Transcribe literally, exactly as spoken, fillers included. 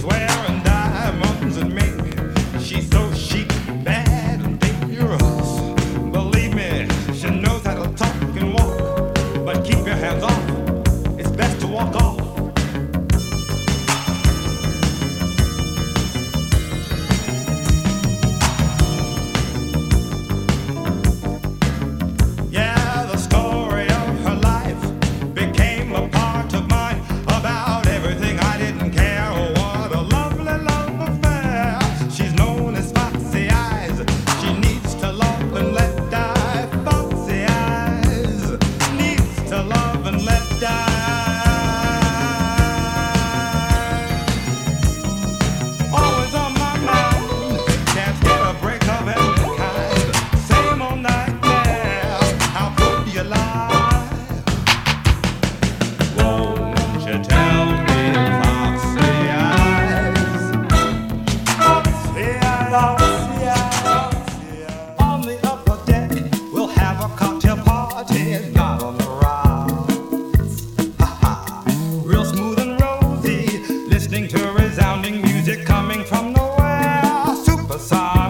wearing diamonds and mink. She's so chic, bad, and dangerous. Believe me, she knows how to talk and walk. But keep your hands off. It's best to walk off. Yeah, the story of her life became a part of mine. About everything I didn't care. Oh, what a lovely love affair. She's known as Foxy Eyes. She needs to love and let die. Foxy Eyes needs to love and let die. Always on my mind. Can't get a break of any kind. Same old nightmare. How could you lie? Won't you tell me, Foxy Eyes? Foxy Eyes, Foxy Eyes. On the upper deck, we'll have a cocktail party, not on the rocks. Ha ha. Real smooth and rosy, listening to resounding music coming from nowhere. Supersonic.